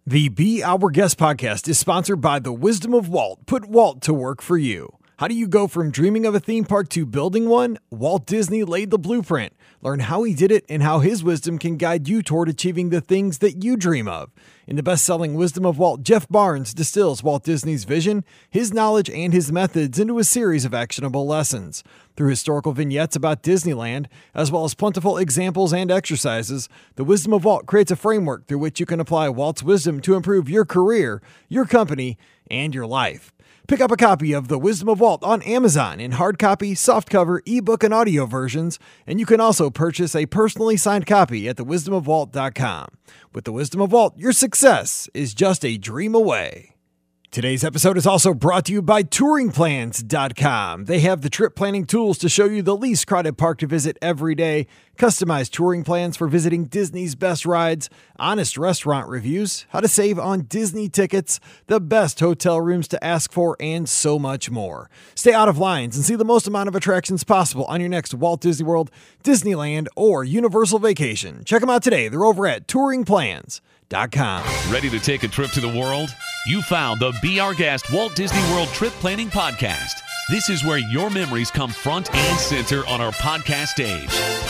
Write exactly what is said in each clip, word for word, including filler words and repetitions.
The Be Our Guest podcast is sponsored by the Wisdom of Walt. Put Walt to work for you. How do you go from dreaming of a theme park to building one? Walt Disney laid the blueprint. Learn how he did it and how his wisdom can guide you toward achieving the things that you dream of. In the best-selling Wisdom of Walt, Jeff Barnes distills Walt Disney's vision, his knowledge, and his methods into a series of actionable lessons. Through historical vignettes about Disneyland, as well as plentiful examples and exercises, the Wisdom of Walt creates a framework through which you can apply Walt's wisdom to improve your career, your company, and your life. Pick up a copy of The Wisdom of Walt on Amazon in hard copy, softcover, ebook, and audio versions, and you can also purchase a personally signed copy at the wisdom of walt dot com. With The Wisdom of Walt, your success is just a dream away. Today's episode is also brought to you by touring plans dot com. They have the trip planning tools to show you the least crowded park to visit every day, customized touring plans for visiting Disney's best rides, honest restaurant reviews, how to save on Disney tickets, the best hotel rooms to ask for, and so much more. Stay out of lines and see the most amount of attractions possible on your next Walt Disney World, Disneyland, or Universal vacation. Check them out today. They're over at touring plans dot com. Ready to take a trip to the world? You found the Be Our Guest Walt Disney World Trip Planning Podcast. This is where your memories come front and center on our podcast stage.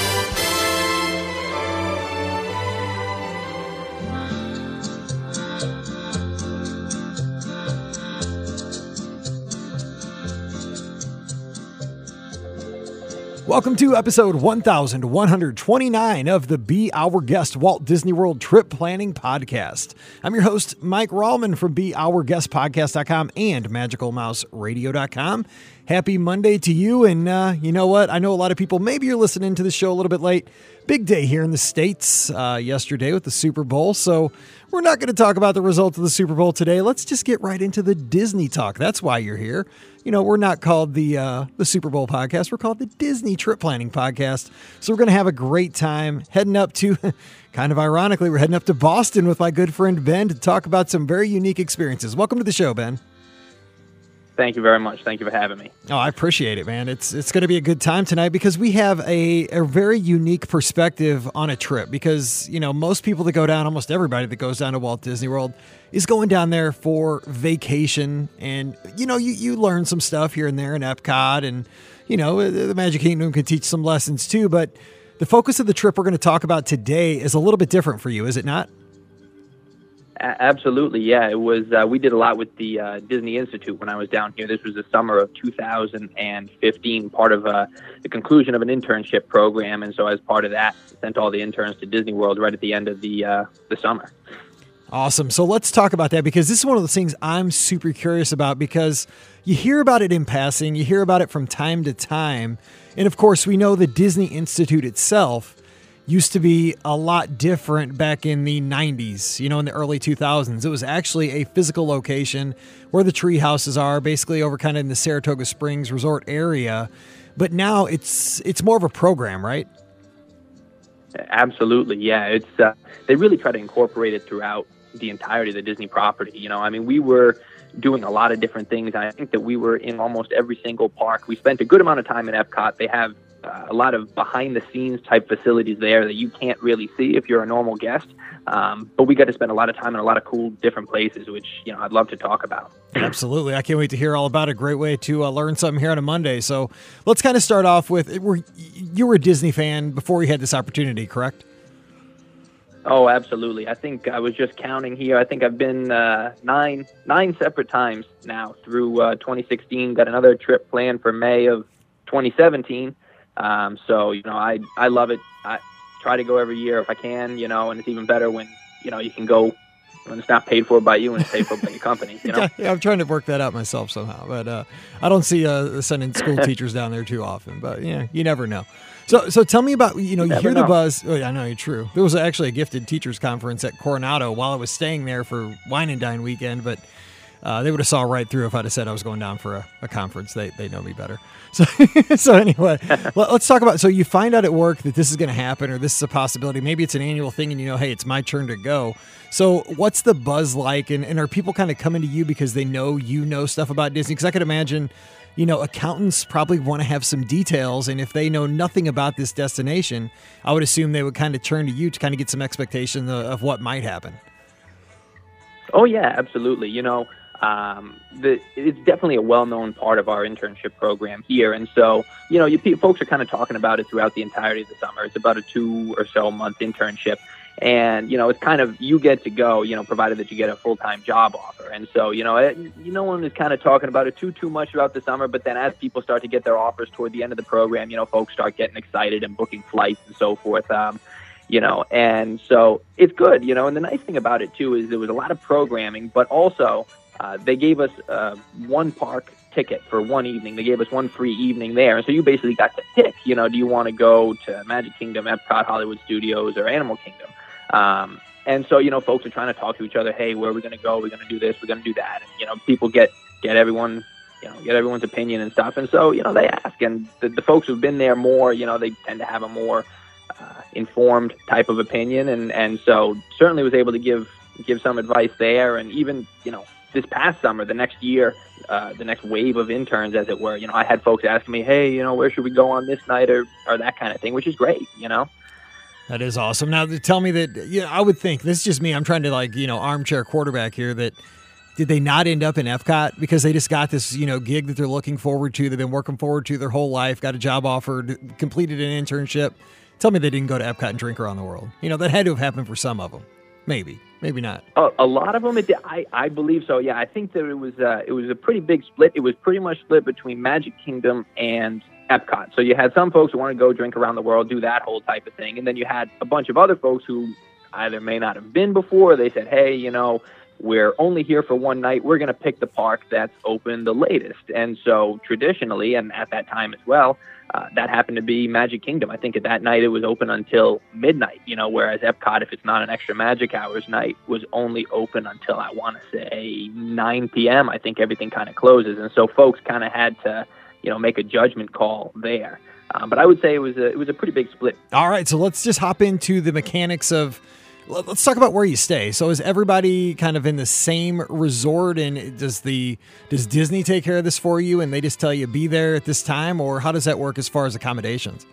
Welcome to episode one thousand one hundred twenty-nine of the Be Our Guest Walt Disney World Trip Planning Podcast. I'm your host, Mike Rallman from Be Our Guest Podcast dot com and Magical Mouse Radio dot com. Happy Monday to you. And uh, you know what? I know a lot of people, maybe you're listening to the show a little bit late. Big day here in the States uh, yesterday with the Super Bowl. So we're not going to talk about the results of the Super Bowl today. Let's just get right into the Disney talk. That's why you're here. You know, we're not called the uh, the Super Bowl podcast. We're called the Disney Trip Planning Podcast. So we're going to have a great time heading up to, kind of ironically, we're heading up to Boston with my good friend Ben to talk about some very unique experiences. Welcome to the show, Ben. Thank you very much. Thank you for having me. Oh, I appreciate it, man. It's it's going to be a good time tonight because we have a, a very unique perspective on a trip because, you know, most people that go down, almost everybody that goes down to Walt Disney World is going down there for vacation. And, you know, you, you learn some stuff here and there in Epcot and, you know, the Magic Kingdom can teach some lessons too. But the focus of the trip we're going to talk about today is a little bit different for you, is it not? Absolutely, yeah. It was. Uh, we did a lot with the uh, Disney Institute when I was down here. This was the summer of two thousand fifteen, part of uh, the conclusion of an internship program, and so as part of that, sent all the interns to Disney World right at the end of the uh, the summer. Awesome. So let's talk about that because this is one of those things I'm super curious about because you hear about it in passing, you hear about it from time to time, and of course we know the Disney Institute itself used to be a lot different back in the nineties, you know, in the early two thousands. It was actually a physical location where the tree houses are, basically over kind of in the Saratoga Springs resort area. But now it's it's more of a program, right? Absolutely, yeah. It's uh, they really try to incorporate it throughout the entirety of the Disney property. You know, I mean, we were doing a lot of different things. I think that we were in almost every single park. We spent a good amount of time in Epcot. They have Uh, a lot of behind-the-scenes type facilities there that you can't really see if you're a normal guest. Um, but we got to spend a lot of time in a lot of cool different places, which, you know, I'd love to talk about. Absolutely. I can't wait to hear all about it. Great way to uh, learn something here on a Monday. So let's kind of start off with, were, you were a Disney fan before you had this opportunity, correct? Oh, absolutely. I think I was just counting here. I think I've been uh, nine nine separate times now through uh, twenty sixteen. Got another trip planned for May of twenty seventeen. Um, so, you know, I, I love it. I try to go every year if I can, you know, and it's even better when, you know, you can go when it's not paid for by you and it's paid for by your company, you know? Yeah, yeah, I'm trying to work that out myself somehow, but, uh, I don't see, uh, sending school teachers down there too often, but yeah, you never know. So, so tell me about, you know, you, you hear know. the buzz. Oh, yeah, I know you're true. There was actually a gifted teachers conference at Coronado while I was staying there for Wine and Dine weekend, but Uh, they would have saw right through if I'd have said I was going down for a, a conference. They they know me better. So so anyway, let, let's talk about, so you find out at work that this is going to happen or this is a possibility. Maybe it's an annual thing and you know, hey, it's my turn to go. So what's the buzz like? And, and are people kind of coming to you because they know you know stuff about Disney? Because I could imagine, you know, accountants probably want to have some details. And if they know nothing about this destination, I would assume they would kind of turn to you to kind of get some expectation of, of what might happen. Oh yeah, absolutely. You know, um, the, it's definitely a well-known part of our internship program here. And so, you know, you folks are kind of talking about it throughout the entirety of the summer. It's about a two or so month internship. And, you know, it's kind of, you get to go, you know, provided that you get a full-time job offer. And so, you know, it, no one is kind of talking about it too, too much throughout the summer. But then as people start to get their offers toward the end of the program, you know, folks start getting excited and booking flights and so forth. Um, you know, and so it's good, you know, and the nice thing about it too is there was a lot of programming, but also uh, they gave us uh, one park ticket for one evening. They gave us one free evening there. And so you basically got to pick, you know, do you want to go to Magic Kingdom, Epcot, Hollywood Studios, or Animal Kingdom? Um, and so, you know, folks are trying to talk to each other. Hey, where are we going to go? We're going to do this. We're going to do that. And, you know, people get, get everyone, you know, get everyone's opinion and stuff. And so, you know, they ask, and the, the folks who've been there more, you know, they tend to have a more uh, informed type of opinion. And, and so certainly was able to give, give some advice there. And even, you know, this past summer, the next year, uh, the next wave of interns, as it were, you know, I had folks asking me, hey, you know, where should we go on this night, or, or that kind of thing, which is great, you know? That is awesome. Now, tell me that, you know, I would think, this is just me, I'm trying to, like, you know, armchair quarterback here, that did they not end up in Epcot because they just got this, you know, gig that they're looking forward to, they've been working forward to their whole life, got a job offer, completed an internship? Tell me they didn't go to Epcot and drink around the world. You know, that had to have happened for some of them. Maybe, maybe not. A, a lot of them, it did. I, I believe so. Yeah, I think that it was uh, it was a pretty big split. It was pretty much split between Magic Kingdom and Epcot. So you had some folks who want to go drink around the world, do that whole type of thing, and then you had a bunch of other folks who either may not have been before. They said, hey, you know, we're only here for one night. We're going to pick the park that's open the latest. And so traditionally, and at that time as well, uh, that happened to be Magic Kingdom. I think at that night it was open until midnight, you know, whereas Epcot, if it's not an extra Magic Hours night, was only open until, I want to say, nine p.m. I think everything kind of closes. And so folks kind of had to, you know, make a judgment call there. Um, but I would say it was a, it was a pretty big split. All right, so let's just hop into the mechanics of, let's talk about where you stay. So is everybody kind of in the same resort, and does the does Disney take care of this for you and they just tell you be there at this time, or how does that work as far as accommodations?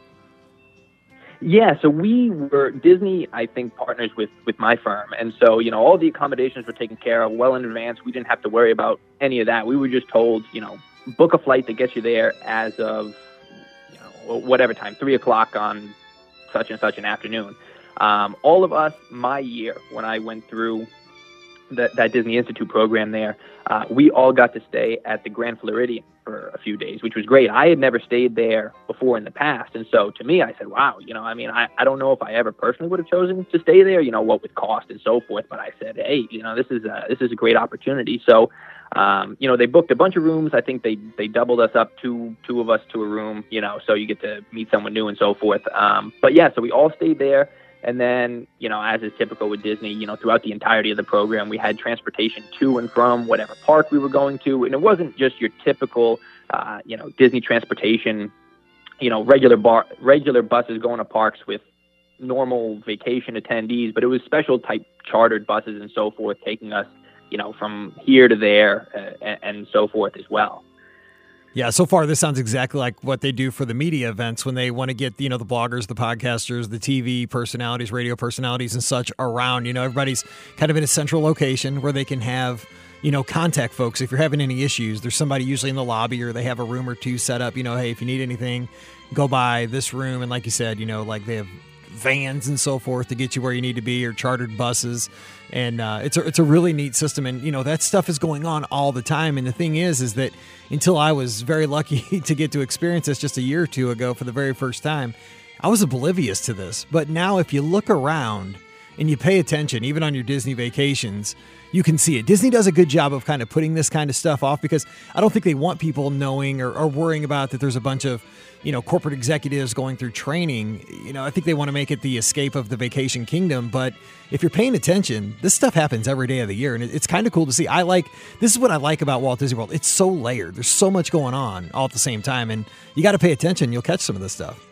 Yeah, so we were, Disney, I think, partners with, with my firm. And so, you know, all the accommodations were taken care of well in advance. We didn't have to worry about any of that. We were just told, you know, book a flight that gets you there as of, you know, whatever time, three o'clock on such and such an afternoon. Um, all of us, my year, when I went through the, that Disney Institute program there, uh, we all got to stay at the Grand Floridian for a few days, which was great. I had never stayed there before in the past. And so to me, I said, wow, you know, I mean, I, I don't know if I ever personally would have chosen to stay there, you know, what with cost and so forth. But I said, hey, you know, this is a, this is a great opportunity. So, um, you know, they booked a bunch of rooms. I think they, they doubled us up, two, two of us to a room, you know, so you get to meet someone new and so forth. Um, but yeah, so we all stayed there. And then, you know, as is typical with Disney, you know, throughout the entirety of the program, we had transportation to and from whatever park we were going to. And it wasn't just your typical, uh, you know, Disney transportation, you know, regular bar, regular buses going to parks with normal vacation attendees, but it was special type chartered buses and so forth, taking us, you know, from here to there uh, and, and so forth as well. Yeah, so far this sounds exactly like what they do for the media events when they want to get, you know, the bloggers, the podcasters, the T V personalities, radio personalities and such around. You know, everybody's kind of in a central location where they can have, you know, contact folks. If you're having any issues, there's somebody usually in the lobby, or they have a room or two set up, you know, hey, if you need anything, go by this room. And like you said, you know, like they have vans and so forth to get you where you need to be, or chartered buses. And uh, it's a, it's a really neat system. And, you know, that stuff is going on all the time. And the thing is, is that until I was very lucky to get to experience this just a year or two ago for the very first time, I was oblivious to this. But now if you look around and you pay attention, even on your Disney vacations, you can see it. Disney does a good job of kind of putting this kind of stuff off, because I don't think they want people knowing or, or worrying about that there's a bunch of, you know, corporate executives going through training. You know, I think they want to make it the escape of the vacation kingdom. But if you're paying attention, this stuff happens every day of the year. And it's kind of cool to see. I like, this is what I like about Walt Disney World. It's so layered. There's so much going on all at the same time. And you got to pay attention. You'll catch some of this stuff.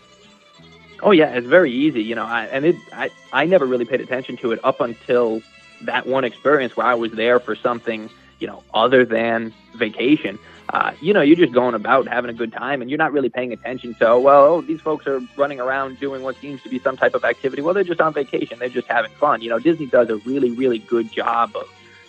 Oh yeah, it's very easy, you know, I, and it, I, I never really paid attention to it up until that one experience where I was there for something, you know, other than vacation. Uh, you know, you're just going about having a good time, and you're not really paying attention to, well, oh, these folks are running around doing what seems to be some type of activity. Well, they're just on vacation. They're just having fun. You know, Disney does a really, really good job of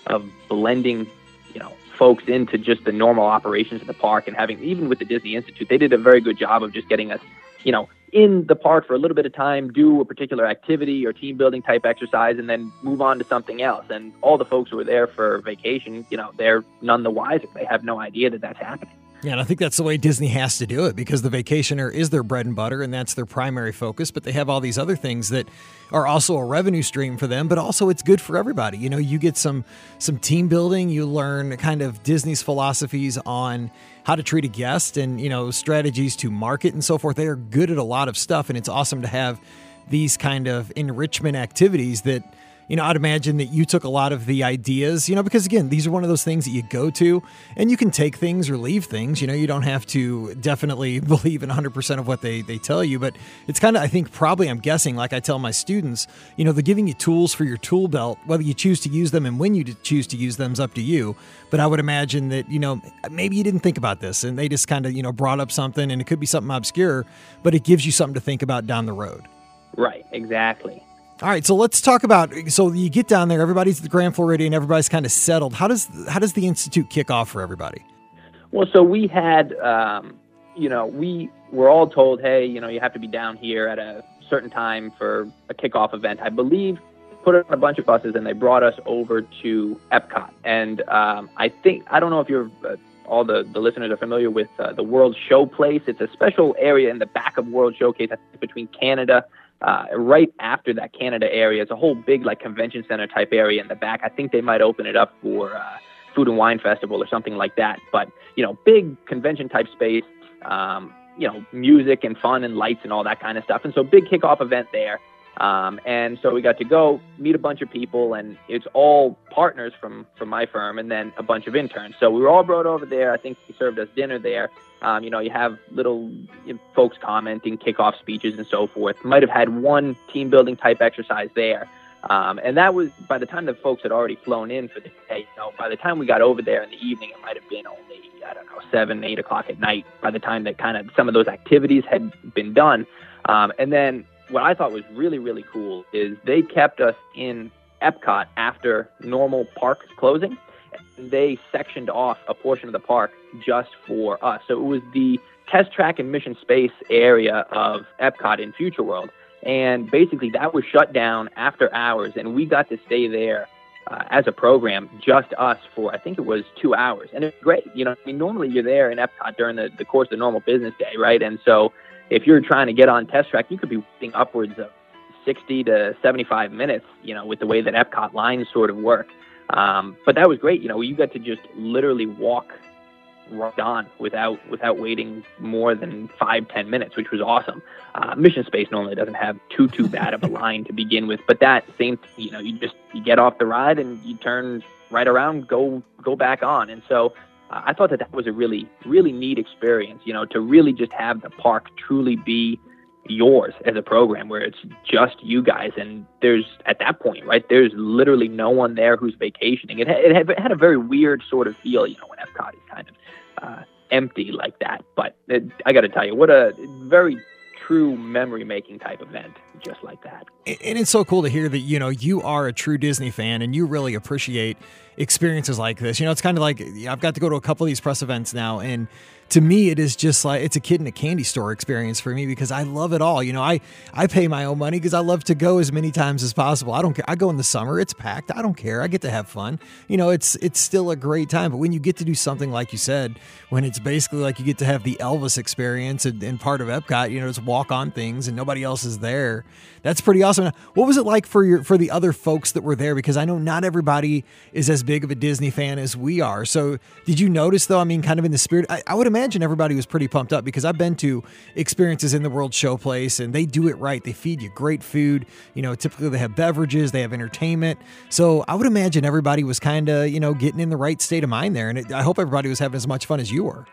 of blending, you know, folks into just the normal operations of the park, and having, even with the Disney Institute, they did a very good job of just getting us, you know, in the park for a little bit of time, do a particular activity or team building type exercise, and then move on to something else. And all the folks who were there for vacation, you know, they're none the wiser. They have no idea that that's happening. Yeah, and I think that's the way Disney has to do it, because the vacationer is their bread and butter, and that's their primary focus. But they have all these other things that are also a revenue stream for them, but also it's good for everybody. You know, you get some some team building, you learn kind of Disney's philosophies on how to treat a guest and, you know, strategies to market and so forth. They are good at a lot of stuff, and it's awesome to have these kind of enrichment activities that, you know, I'd imagine that you took a lot of the ideas, you know, because again, these are one of those things that you go to and you can take things or leave things. You know, you don't have to definitely believe in one hundred percent of what they, they tell you, but it's kind of, I think probably, I'm guessing, like I tell my students, you know, they're giving you tools for your tool belt. Whether you choose to use them and when you choose to use them is up to you. But I would imagine that, you know, maybe you didn't think about this and they just kind of, you know, brought up something, and it could be something obscure, but it gives you something to think about down the road. Right, exactly. All right, so let's talk about, so you get down there, everybody's at the Grand Floridian, everybody's kind of settled. How does how does the Institute kick off for everybody? Well, so we had, um, you know, we were all told, hey, you know, you have to be down here at a certain time for a kickoff event. I believe put it on a bunch of buses, and they brought us over to Epcot. And um, I think, I don't know if you're, uh, all the, the listeners are familiar with uh, the World Showplace. It's a special area in the back of World Showcase, I think, between Canada. Uh, right after that Canada area, it's a whole big like convention center type area in the back. I think they might open it up for uh, Food and Wine Festival or something like that. But, you know, big convention type space, um, you know, music and fun and lights and all that kind of stuff. And so big kickoff event there. Um, and so we got to go meet a bunch of people, and it's all partners from, from my firm, and then a bunch of interns. So we were all brought over there. I think they served us dinner there. Um, you know, you have little you know, folks commenting, kickoff speeches and so forth. Might have had one team building type exercise there. Um, and that was, by the time the folks had already flown in for the day, you know, by the time we got over there in the evening, it might have been only, I don't know, seven, eight o'clock at night by the time that kind of some of those activities had been done. Um, and then what I thought was really, really cool is they kept us in Epcot after normal park closing. They sectioned off a portion of the park just for us. So it was the test track and mission space area of Epcot in Future World. And basically that was shut down after hours, and we got to stay there uh, as a program, just us, for I think it was two hours. And it was great. You know, I mean, normally you're there in Epcot during the, the course of the normal business day, right? And so if you're trying to get on test track, you could be waiting upwards of sixty to seventy-five minutes, you know, with the way that Epcot lines sort of work. Um, but that was great. You know, you got to just literally walk right on without without waiting more than five, ten minutes, which was awesome. Uh, Mission Space normally doesn't have too too bad of a line to begin with, but that same, you know, you just you get off the ride and you turn right around, go go back on. And so uh, I thought that that was a really really neat experience. You know, to really just have the park truly be yours as a program, where it's just you guys, and there's at that point, right, there's literally no one there who's vacationing. It had, it had, it had a very weird sort of feel, you know, when Epcot is kind of uh, empty like that. But it, I got to tell you, what a very true memory-making type event, just like that. And it's so cool to hear that, you know, you are a true Disney fan and you really appreciate experiences like this. You know, it's kind of like, I've got to go to a couple of these press events now, and to me, it is just like, it's a kid in a candy store experience for me, because I love it all. You know, I, I pay my own money because I love to go as many times as possible. I don't care. I go in the summer, it's packed. I don't care. I get to have fun. You know, it's, it's still a great time. But when you get to do something like you said, when it's basically like you get to have the Elvis experience and, and part of Epcot, you know, just walk on things and nobody else is there. That's pretty awesome. What was it like for your, for the other folks that were there? Because I know not everybody is as big of a Disney fan as we are. So did you notice, though, I mean, kind of in the spirit, I, I would imagine everybody was pretty pumped up, because I've been to experiences in the World Showplace and they do it right. They feed you great food. You know, typically they have beverages, they have entertainment. So I would imagine everybody was kind of, you know, getting in the right state of mind there. And it, I hope everybody was having as much fun as you were.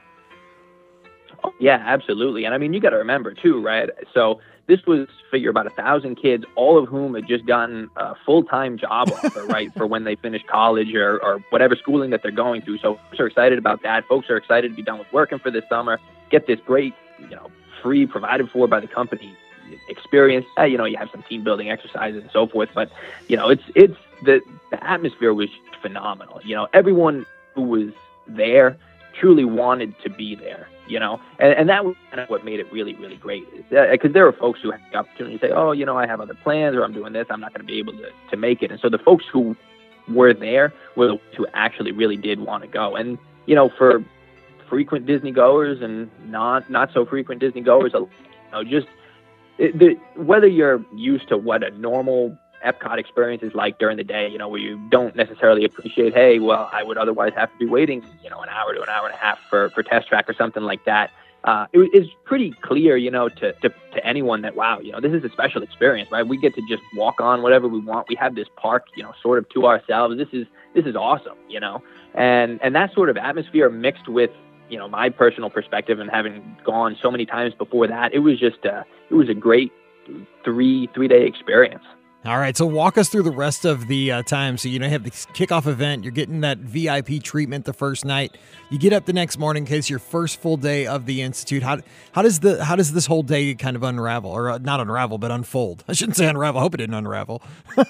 Oh, yeah, absolutely. And I mean, you got to remember too, right? So this was, figure, about a thousand kids, all of whom had just gotten a full-time job offer, right, for when they finish college or, or whatever schooling that they're going through. So folks are excited about that. Folks are excited to be done with working for this summer, get this great, you know, free, provided for by the company experience. Uh, you know, you have some team building exercises and so forth, but you know, it's it's the the atmosphere was phenomenal. You know, everyone who was there truly wanted to be there. You know, and, and that was kind of what made it really, really great. Because there were folks who had the opportunity to say, oh, you know, I have other plans, or I'm doing this, I'm not going to be able to, to make it. And so the folks who were there were the ones who actually really did want to go. And, you know, for frequent Disney goers and not, not so frequent Disney goers, you know, just it, the, whether you're used to what a normal Epcot experience is like during the day, you know, where you don't necessarily appreciate, hey, well, I would otherwise have to be waiting, you know, an hour to an hour and a half for, for test track or something like that. Uh, it is pretty clear, you know, to, to, to anyone that, wow, you know, this is a special experience, right? We get to just walk on whatever we want. We have this park, you know, sort of to ourselves. This is, this is awesome, you know, and, and that sort of atmosphere mixed with, you know, my personal perspective and having gone so many times before that, it was just, uh, it was a great three, three day experience. All right, so walk us through the rest of the uh, time. So, you know, you have the kickoff event. You're getting that V I P treatment the first night. You get up the next morning because your first full day of the Institute. How how does the how does this whole day kind of unravel, or uh, not unravel, but unfold? I shouldn't say unravel. I hope it didn't unravel.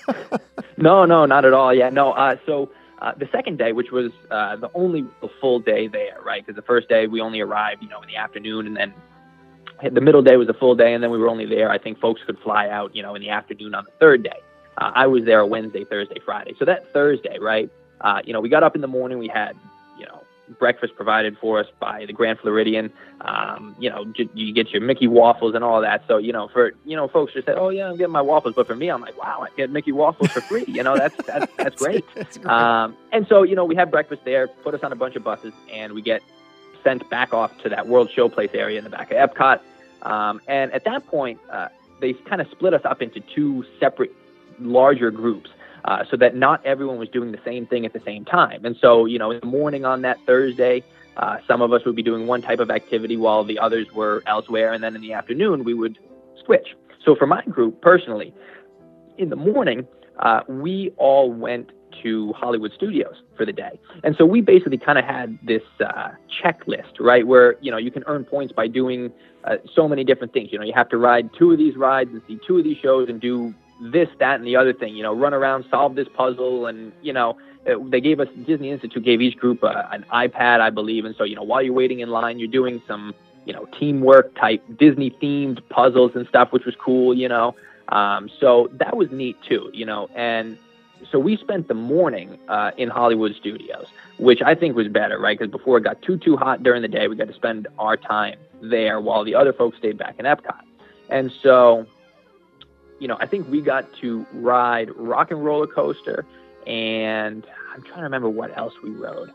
no, no, not at all. Yeah, no. Uh, so uh, the second day, which was uh, the only full day there, right? Because the first day we only arrived, you know, in the afternoon, and then the middle day was a full day, and then we were only there. I think folks could fly out, you know, in the afternoon on the third day. Uh, I was there Wednesday, Thursday, Friday. So that Thursday, right, uh, you know, we got up in the morning. We had, you know, breakfast provided for us by the Grand Floridian. Um, you know, j- you get your Mickey waffles and all that. So, you know, for, you know, folks just said, oh, yeah, I'm getting my waffles. But for me, I'm like, wow, I get Mickey waffles for free. You know, that's that's, that's great. that's great. Um, and so, you know, we had breakfast there, put us on a bunch of buses, and we get sent back off to that World Showplace area in the back of Epcot. Um, and at that point, uh, they kind of split us up into two separate, larger groups, uh, so that not everyone was doing the same thing at the same time. And so, you know, in the morning on that Thursday, uh, some of us would be doing one type of activity while the others were elsewhere. And then in the afternoon, we would switch. So for my group personally, in the morning, uh, we all went to Hollywood Studios for the day. And so we basically kind of had this uh, checklist, right, where, you know, you can earn points by doing uh, so many different things. You know, you have to ride two of these rides and see two of these shows and do this, that, and the other thing, you know, run around, solve this puzzle. And, you know, it, they gave us, Disney Institute gave each group uh, an iPad, I believe. And so, you know, while you're waiting in line, you're doing some, you know, teamwork type Disney themed puzzles and stuff, which was cool, you know. Um, so that was neat too, you know, and so we spent the morning uh, in Hollywood Studios, which I think was better, right? Because before it got too, too hot during the day, we got to spend our time there while the other folks stayed back in Epcot. And so, you know, I think we got to ride Rock and Roller Coaster, and I'm trying to remember what else we rode.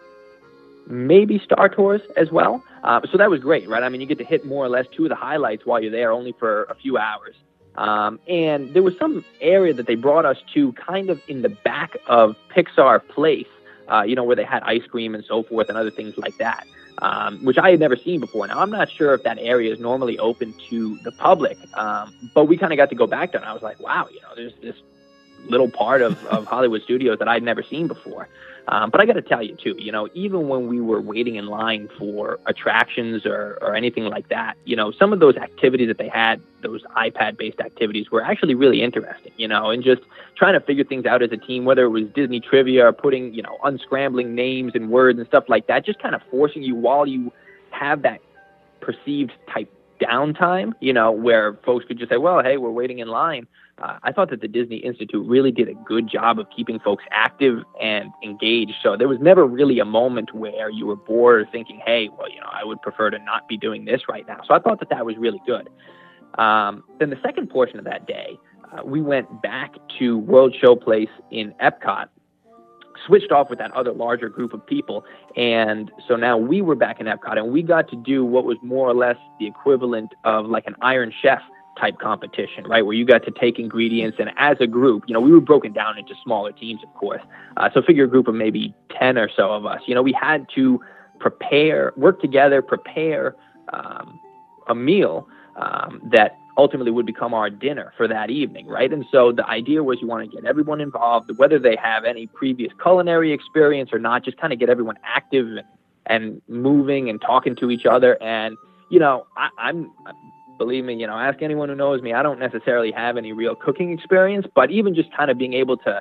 Maybe Star Tours as well. Uh, so that was great, right? I mean, you get to hit more or less two of the highlights while you're there, only for a few hours. Um, and there was some area that they brought us to kind of in the back of Pixar Place, uh, you know, where they had ice cream and so forth and other things like that, um, which I had never seen before. Now, I'm not sure if that area is normally open to the public, um, but we kind of got to go back there, and I was like, wow, you know, there's this little part of, of Hollywood Studios that I'd never seen before. Um, but I got to tell you, too, you know, even when we were waiting in line for attractions or, or anything like that, you know, some of those activities that they had, those iPad-based activities, were actually really interesting, you know, and just trying to figure things out as a team, whether it was Disney trivia or putting, you know, unscrambling names and words and stuff like that, just kind of forcing you while you have that perceived type downtime, you know, where folks could just say, well, hey, we're waiting in line. Uh, I thought that the Disney Institute really did a good job of keeping folks active and engaged. So there was never really a moment where you were bored or thinking, hey, well, you know, I would prefer to not be doing this right now. So I thought that that was really good. Um, then the second portion of that day, uh, we went back to World Showplace in Epcot, switched off with that other larger group of people. And so now we were back in Epcot, and we got to do what was more or less the equivalent of like an Iron Chef type competition, right? Where you got to take ingredients, and as a group, you know, we were broken down into smaller teams, of course. Uh, so figure a group of maybe ten or so of us. You know, we had to prepare, work together, prepare um, a meal um, that ultimately would become our dinner for that evening, right? And so the idea was you want to get everyone involved, whether they have any previous culinary experience or not, just kind of get everyone active and, and moving and talking to each other. And, you know, I, I'm believe me, you know, ask anyone who knows me. I don't necessarily have any real cooking experience, but even just kind of being able to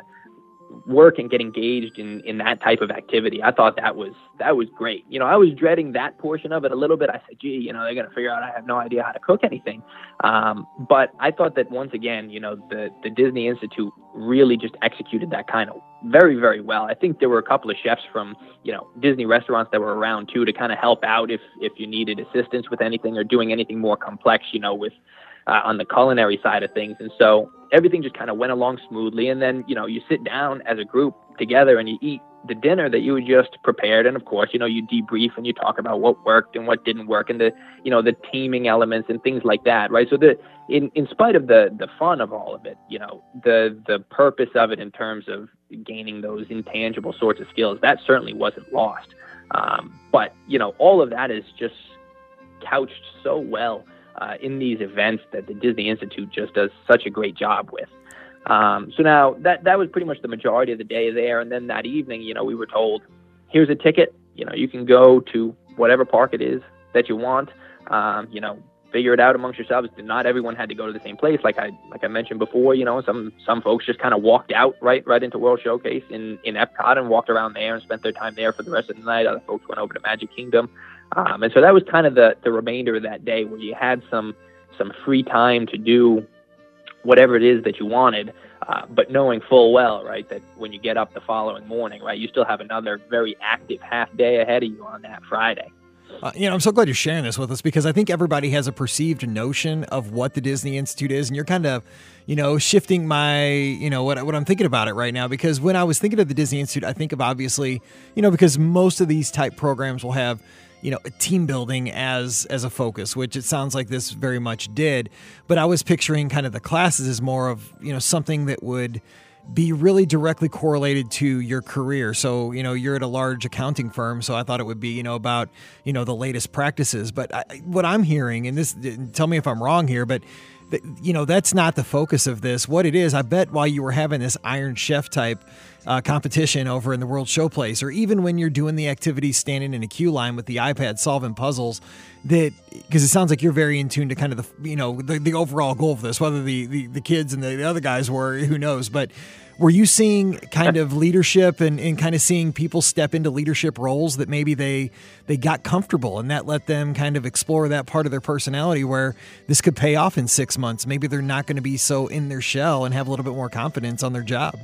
work and get engaged in, in that type of activity, I thought that was that was great. You know, I was dreading that portion of it a little bit. I said, gee, you know, they're going to figure out I have no idea how to cook anything. Um, but I thought that once again, you know, the, the Disney Institute really just executed that kind of very, very well. I think there were a couple of chefs from, you know, Disney restaurants that were around too to kind of help out if, if you needed assistance with anything or doing anything more complex, you know, with Uh, on the culinary side of things. And so everything just kind of went along smoothly. And then, you know, you sit down as a group together and you eat the dinner that you had just prepared. And of course, you know, you debrief and you talk about what worked and what didn't work and the, you know, the teaming elements and things like that. Right. So the, in, in spite of the, the fun of all of it, you know, the, the purpose of it in terms of gaining those intangible sorts of skills, that certainly wasn't lost. Um, but, you know, all of that is just couched so well Uh, in these events that the Disney Institute just does such a great job with. Um, so now that that was pretty much the majority of the day there. And then that evening, you know, we were told, here's a ticket, you know, you can go to whatever park it is that you want, um, you know, figure it out amongst yourselves. Not everyone had to go to the same place. Like I, like I mentioned before, you know, some, some folks just kind of walked out right, right into World Showcase in, in Epcot and walked around there and spent their time there for the rest of the night. Other folks went over to Magic Kingdom. Um, and so that was kind of the, the remainder of that day where you had some some free time to do whatever it is that you wanted, uh, but knowing full well, right, that when you get up the following morning, right, you still have another very active half day ahead of you on that Friday. Uh, you know, I'm so glad you're sharing this with us because I think everybody has a perceived notion of what the Disney Institute is, and you're kind of, you know, shifting my, you know, what what I'm thinking about it right now. Because when I was thinking of the Disney Institute, I think of obviously, you know, because most of these type programs will have, you know, team building as as a focus, which it sounds like this very much did. But I was picturing kind of the classes as more of, you know, something that would be really directly correlated to your career. So, you know, you're at a large accounting firm, so I thought it would be, you know, about, you know, the latest practices. But I, what I'm hearing, and this, tell me if I'm wrong here, but th- you know, that's not the focus of this. What it is, I bet while you were having this Iron Chef type uh, competition over in the World Showplace, or even when you're doing the activities standing in a queue line with the iPad solving puzzles, that, because it sounds like you're very in tune to kind of the, you know, the, the overall goal of this, whether the, the, the kids and the, the other guys were, who knows, but were you seeing kind of leadership and, and kind of seeing people step into leadership roles that maybe they they got comfortable and that let them kind of explore that part of their personality where this could pay off in six months? Maybe they're not going to be so in their shell and have a little bit more confidence on their job.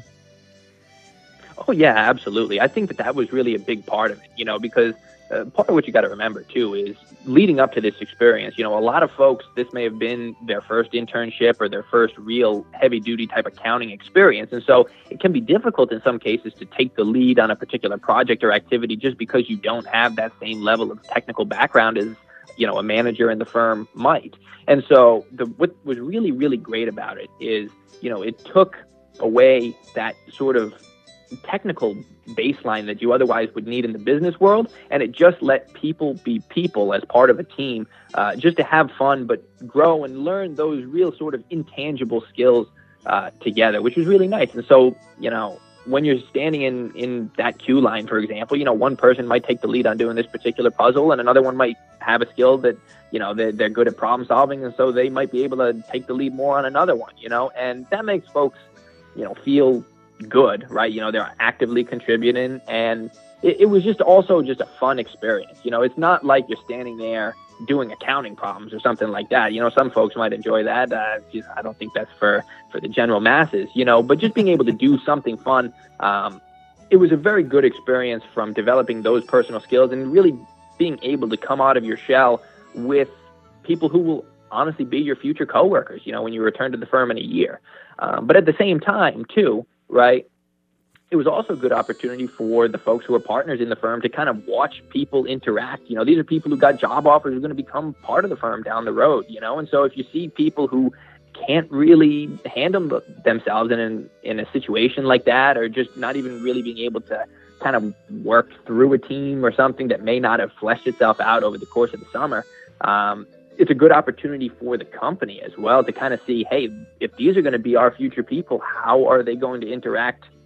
Oh, yeah, absolutely. I think that that was really a big part of it, you know, because uh, part of what you got to remember, too, is leading up to this experience, you know, a lot of folks, this may have been their first internship or their first real heavy-duty type accounting experience. And so it can be difficult in some cases to take the lead on a particular project or activity just because you don't have that same level of technical background as, you know, a manager in the firm might. And so the, what was really, really great about it is, you know, it took away that sort of technical baseline that you otherwise would need in the business world, and it just let people be people as part of a team, uh, just to have fun, but grow and learn those real sort of intangible skills uh, together, which was really nice. And so, you know, when you're standing in, in that queue line, for example, you know, one person might take the lead on doing this particular puzzle, and another one might have a skill that, you know, they're, they're good at problem solving, and so they might be able to take the lead more on another one, you know, and that makes folks, you know, feel good, right? You know, they're actively contributing, and it, it was just also just a fun experience. You know, it's not like you're standing there doing accounting problems or something like that. You know, some folks might enjoy that. Uh, just, I don't think that's for, for the general masses, you know, but just being able to do something fun, um, it was a very good experience from developing those personal skills and really being able to come out of your shell with people who will honestly be your future coworkers, you know, when you return to the firm in a year. Um, but at the same time, too, right, it was also a good opportunity for the folks who are partners in the firm to kind of watch people interact. You know, these are people who got job offers who are going to become part of the firm down the road, you know, and so if you see people who can't really handle themselves in an, in a situation like that, or just not even really being able to kind of work through a team or something that may not have fleshed itself out over the course of the summer, um, it's a good opportunity for the company as well to kind of see, hey, if these are going to be our future people, how are they going to interact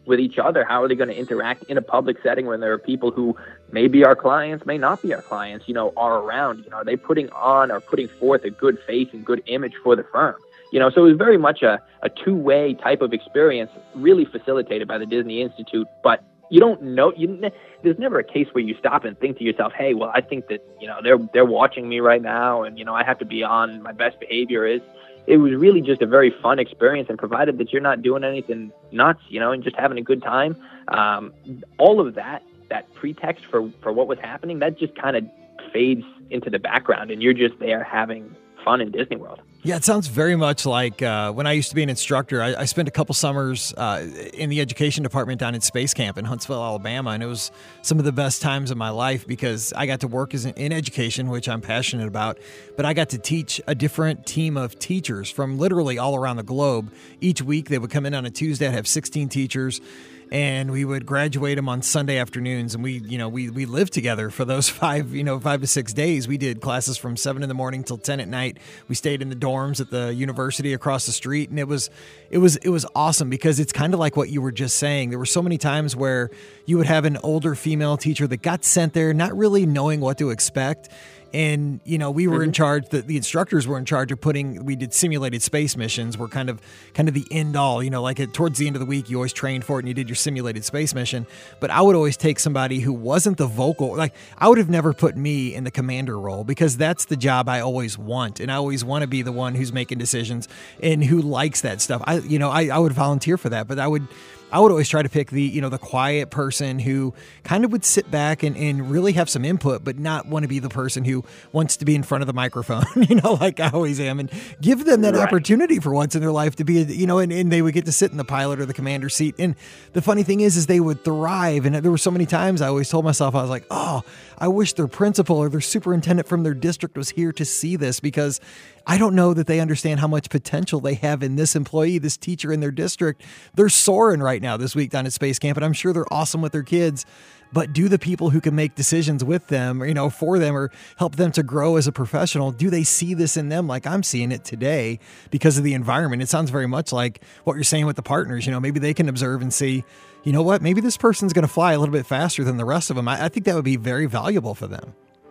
with each other? How are they going to interact in a public setting when there are people who may be our clients, may not be our clients, you know, are around? You know, are they putting on or putting forth a good face and good image for the firm? You know, so it was very much a, a two-way type of experience, really facilitated by the Disney Institute. But you don't know, you, there's never a case where you stop and think to yourself, hey, well, I think that, you know, they're they're watching me right now, and, you know, I have to be on my best behavior. Is It was really just a very fun experience, and provided that you're not doing anything nuts, you know, and just having a good time, um, all of that, that pretext for, for what was happening, that just kind of fades into the background, and you're just there having fun in Disney World. Yeah, it sounds very much like uh, when I used to be an instructor. I, I spent a couple summers uh, in the education department down at Space Camp in Huntsville, Alabama, and it was some of the best times of my life because I got to work as in, in education, which I'm passionate about, but I got to teach a different team of teachers from literally all around the globe. Each week they would come in on a Tuesday. I'd have sixteen teachers, and we would graduate them on Sunday afternoons. And we, you know, we, we lived together for those five, you know, five to six days. We did classes from seven in the morning till ten at night. We stayed in the dorms at the university across the street. And it was, it was, it was awesome because it's kind of like what you were just saying. There were so many times where you would have an older female teacher that got sent there, not really knowing what to expect. And, you know, we were in charge, the, the instructors were in charge of putting, we did simulated space missions, were kind of kind of the end all, you know, like at, towards the end of the week, you always trained for it and you did your simulated space mission. But I would always take somebody who wasn't the vocal, like I would have never put me in the commander role because that's the job I always want. And I always want to be the one who's making decisions and who likes that stuff. I, you know, I, I would volunteer for that, but I would, I would always try to pick the, you know, the quiet person who kind of would sit back and, and really have some input, but not want to be the person who wants to be in front of the microphone, you know, like I always am, and give them that right. opportunity for once in their life to be, you know, and, and they would get to sit in the pilot or the commander seat. And the funny thing is, is they would thrive. And there were so many times I always told myself, I was like, oh, I wish their principal or their superintendent from their district was here to see this because I don't know that they understand how much potential they have in this employee, this teacher in their district. They're soaring right now this week down at Space Camp, and I'm sure they're awesome with their kids. But do the people who can make decisions with them, or, you know, for them or help them to grow as a professional, do they see this in them like I'm seeing it today because of the environment? It sounds very much like what you're saying with the partners. You know, maybe they can observe and see, you know what, maybe this person's going to fly a little bit faster than the rest of them. I, I think that would be very valuable for them.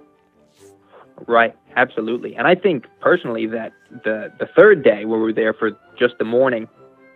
Right, absolutely. And I think personally that the, the third day where we were there for just the morning,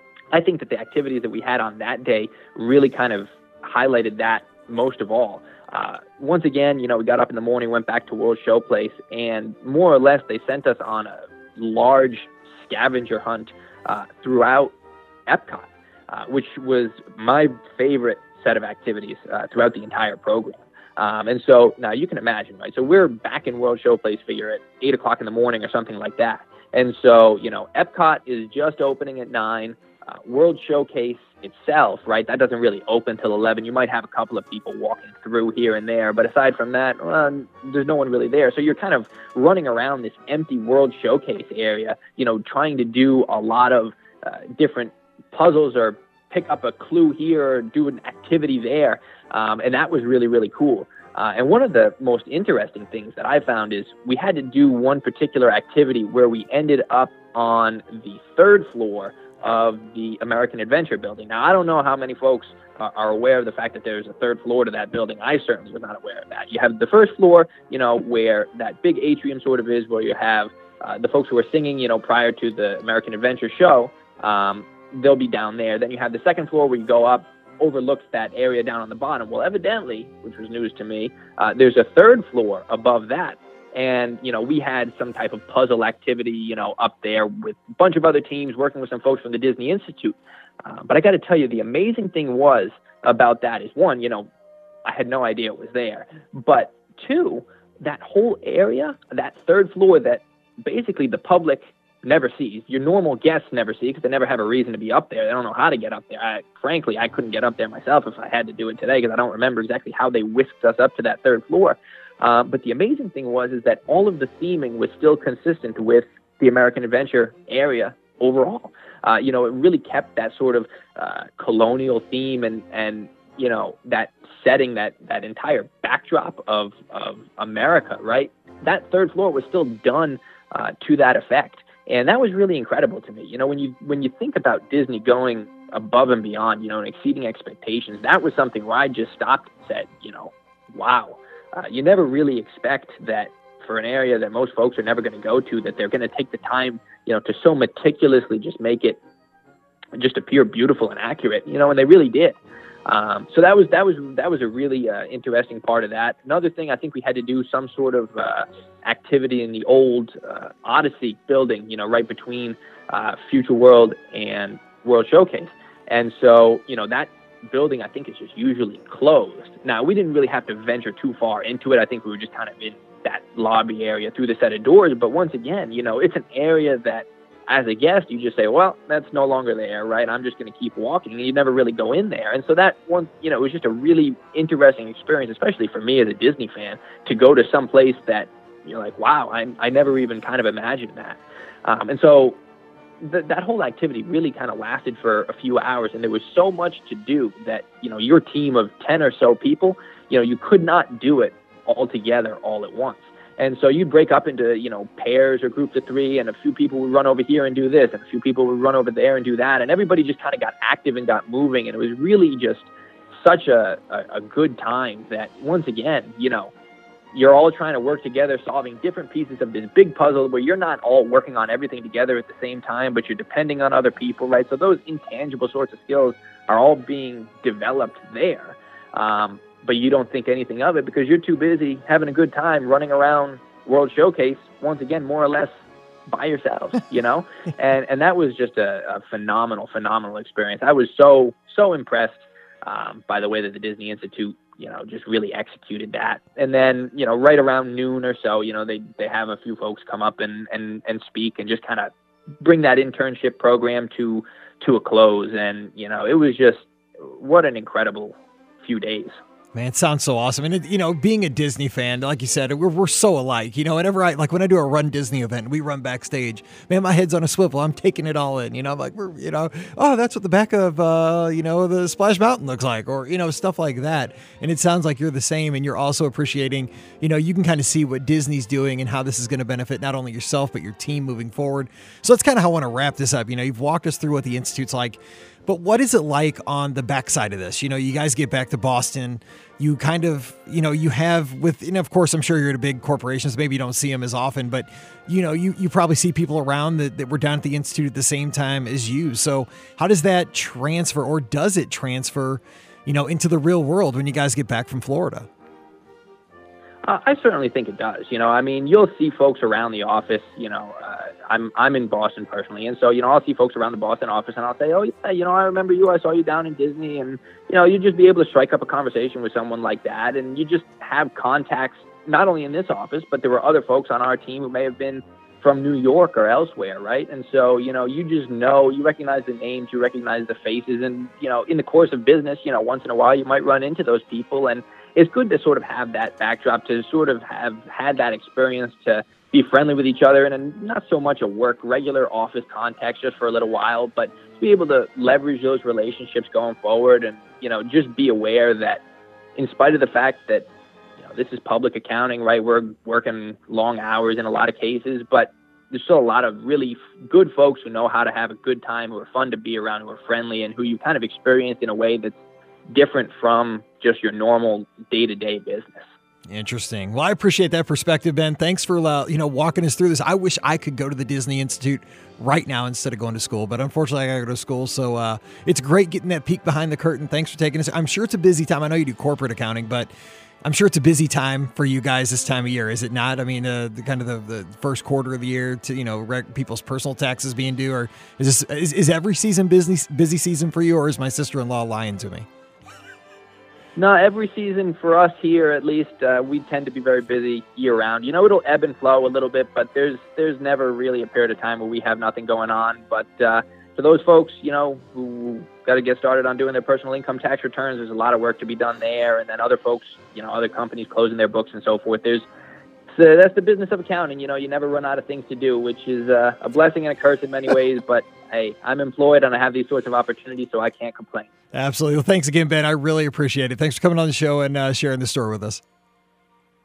I think that the activities that we had on that day really kind of highlighted that most of all. Uh, once again, you know, we got up in the morning, went back to World Showplace, and more or less they sent us on a large scavenger hunt uh, throughout Epcot, uh, which was my favorite set of activities uh, throughout the entire program. Um, and so now you can imagine, right? So we're back in World Showplace figure at eight o'clock in the morning or something like that. And so, you know, Epcot is just opening at nine. Uh, World Showcase itself, right? That doesn't really open till eleven. You might have a couple of people walking through here and there, but aside from that, well, there's no one really there. So you're kind of running around this empty World Showcase area, you know, trying to do a lot of uh, different puzzles or pick up a clue here or do an activity there. Um, and that was really, really cool. Uh, and one of the most interesting things that I found is we had to do one particular activity where we ended up on the third floor of the American Adventure building. Now, I don't know how many folks uh, are aware of the fact that there's a third floor to that building. I certainly was not aware of that. You have the first floor, you know, where that big atrium sort of is, where you have uh, the folks who are singing, you know, prior to the American Adventure show. Um, they'll be down there. Then you have the second floor where you go up, overlooks that area down on the bottom. Well, evidently, which was news to me, uh, there's a third floor above that. And, you know, we had some type of puzzle activity, you know, up there with a bunch of other teams working with some folks from the Disney Institute. Uh, but I got to tell you, the amazing thing was about that is, one, you know, I had no idea it was there. But two, that whole area, that third floor that basically the public never sees, your normal guests never see because they never have a reason to be up there. They don't know how to get up there. I, frankly, I couldn't get up there myself if I had to do it today because I don't remember exactly how they whisked us up to that third floor. Uh, but the amazing thing was is that all of the theming was still consistent with the American Adventure area overall. Uh, you know, it really kept that sort of uh, colonial theme and, and you know, that setting, that, that entire backdrop of, of America, right? That third floor was still done uh, to that effect. And that was really incredible to me. You know, when you when you think about Disney going above and beyond, you know, and exceeding expectations. That was something where I just stopped and said, you know, wow, uh, you never really expect that for an area that most folks are never going to go to, that they're going to take the time, you know, to so meticulously just make it just appear beautiful and accurate, you know, and they really did. Um, so that was, that was, that was a really uh, interesting part of that. Another thing, I think we had to do some sort of uh, activity in the old uh, Odyssey building, you know, right between uh, Future World and World Showcase. And so, you know, that building, I think, is just usually closed. Now, we didn't really have to venture too far into it. I think we were just kind of in that lobby area through the set of doors. But once again, you know, it's an area that as a guest, you just say, well, that's no longer there, right? I'm just going to keep walking. And you never really go in there. And so that one, you know, it was just a really interesting experience, especially for me as a Disney fan, to go to some place that you're like, wow, I, I never even kind of imagined that. Um, and so th- that whole activity really kind of lasted for a few hours. And there was so much to do that, you know, your team of ten or so people, you know, you could not do it all together all at once. And so you'd break up into, you know, pairs or groups of three, and a few people would run over here and do this, and a few people would run over there and do that. And everybody just kind of got active and got moving. And it was really just such a, a, a good time that, once again, you know, you're all trying to work together, solving different pieces of this big puzzle where you're not all working on everything together at the same time, but you're depending on other people, right? So those intangible sorts of skills are all being developed there. Um, but you don't think anything of it because you're too busy having a good time running around World Showcase, once again, more or less by yourselves, you know? and and that was just a, a phenomenal, phenomenal experience. I was so, so impressed um, by the way that the Disney Institute, you know, just really executed that. And then, you know, right around noon or so, you know, they, they have a few folks come up and, and, and speak and just kind of bring that internship program to, to a close. And, you know, it was just, what an incredible few days. Man, it sounds so awesome. And, it, you know, being a Disney fan, like you said, we're, we're so alike. You know, whenever I, like when I do a Run Disney event, we run backstage, man, my head's on a swivel. I'm taking it all in. You know, I'm like, we're, you know, oh, that's what the back of, uh, you know, the Splash Mountain looks like, or, you know, stuff like that. And it sounds like you're the same. And you're also appreciating, you know, you can kind of see what Disney's doing and how this is going to benefit not only yourself, but your team moving forward. So that's kind of how I want to wrap this up. You know, you've walked us through what the Institute's like. But what is it like on the backside of this? You know, you guys get back to Boston, you kind of, you know, you have with, and of course, I'm sure you're at a big corporations, maybe you don't see them as often, but, you know, you, you probably see people around that, that were down at the Institute at the same time as you. So how does that transfer, or does it transfer, you know, into the real world when you guys get back from Florida? Uh, I certainly think it does. You know, I mean, you'll see folks around the office, you know, uh, I'm I'm in Boston personally. And so, you know, I'll see folks around the Boston office and I'll say, oh, yeah, you know, I remember you. I saw you down in Disney. And, you know, you'd just be able to strike up a conversation with someone like that. And you just have contacts, not only in this office, but there were other folks on our team who may have been from New York or elsewhere, right? And so, you know, you just know, you recognize the names, you recognize the faces. And, you know, in the course of business, you know, once in a while you might run into those people. And it's good to sort of have that backdrop, to sort of have had that experience to be friendly with each other, and not so much a work, regular office context just for a little while, but to be able to leverage those relationships going forward, and, you know, just be aware that in spite of the fact that, you know, this is public accounting, right? We're working long hours in a lot of cases, but there's still a lot of really good folks who know how to have a good time, who are fun to be around, who are friendly, and who you kind of experience in a way that's different from just your normal day-to-day business. Interesting. Well, I appreciate that perspective, Ben. Thanks for, uh, you know, walking us through this. I wish I could go to the Disney Institute right now instead of going to school, but unfortunately I got to go to school. So uh, it's great getting that peek behind the curtain. Thanks for taking us. I'm sure it's a busy time. I know you do corporate accounting, but I'm sure it's a busy time for you guys this time of year, is it not? I mean, uh, the kind of the, the first quarter of the year to, you know, rec- people's personal taxes being due, or is this, is, is every season busy, busy season for you, or is my sister-in-law lying to me? No, every season for us here, at least, uh, we tend to be very busy year-round. You know, it'll ebb and flow a little bit, but there's there's never really a period of time where we have nothing going on. But uh, for those folks, you know, who got to get started on doing their personal income tax returns, there's a lot of work to be done there. And then other folks, you know, other companies closing their books and so forth. There's so that's the business of accounting. You know, you never run out of things to do, which is uh, a blessing and a curse in many ways. But hey, I'm employed and I have these sorts of opportunities, so I can't complain. Absolutely. Well, thanks again, Ben. I really appreciate it. Thanks for coming on the show and uh, sharing the story with us.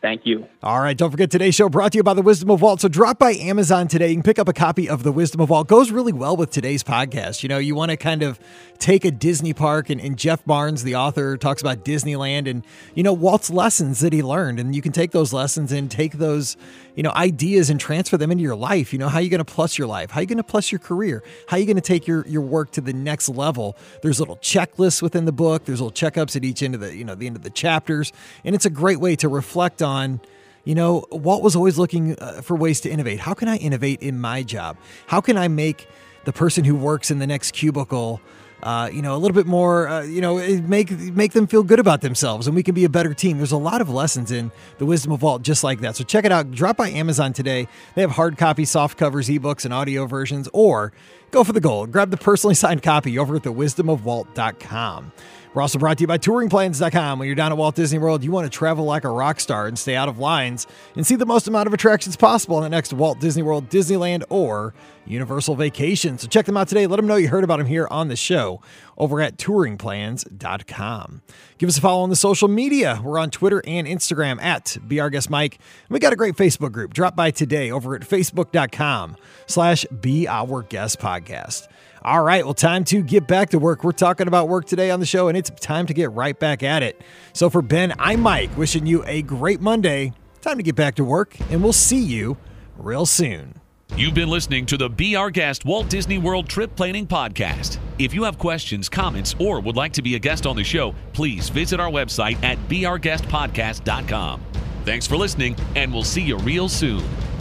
Thank you. All right. Don't forget, today's show brought to you by the Wisdom of Walt. So drop by Amazon today. You can pick up a copy of the Wisdom of Walt. Goes really well with today's podcast. You know, you want to kind of take a Disney park, and, and Jeff Barnes, the author, talks about Disneyland and, you know, Walt's lessons that he learned. And you can take those lessons and take those, you know, ideas and transfer them into your life. You know, how are you going to plus your life? How are you going to plus your career? How are you going to take your, your work to the next level? There's little checklists within the book. There's little checkups at each end of the, you know, the end of the chapters. And it's a great way to reflect on, you know, Walt was always looking uh, for ways to innovate. How can I innovate in my job? How can I make the person who works in the next cubicle, uh, you know, a little bit more, uh, you know, make make them feel good about themselves, and we can be a better team. There's a lot of lessons in the Wisdom of Walt just like that. So check it out. Drop by Amazon today. They have hard copy, soft covers, ebooks, and audio versions, or go for the gold. Grab the personally signed copy over at the wisdom of walt dot com. We're also brought to you by touring plans dot com. When you're down at Walt Disney World, you want to travel like a rock star and stay out of lines and see the most amount of attractions possible on the next Walt Disney World, Disneyland, or Universal Vacation. So check them out today. Let them know you heard about them here on the show over at touring plans dot com. Give us a follow on the social media. We're on Twitter and Instagram at Be Our Guest Mike. And we got a great Facebook group. Drop by today over at facebook dot com slash Be Our Guest Podcast. All right, well, time to get back to work. We're talking about work today on the show, and it's time to get right back at it. So for Ben, I'm Mike, wishing you a great Monday. Time to get back to work, and we'll see you real soon. You've been listening to the Be Our Guest Walt Disney World Trip Planning Podcast. If you have questions, comments, or would like to be a guest on the show, please visit our website at be our guest podcast dot com. Thanks for listening, and we'll see you real soon.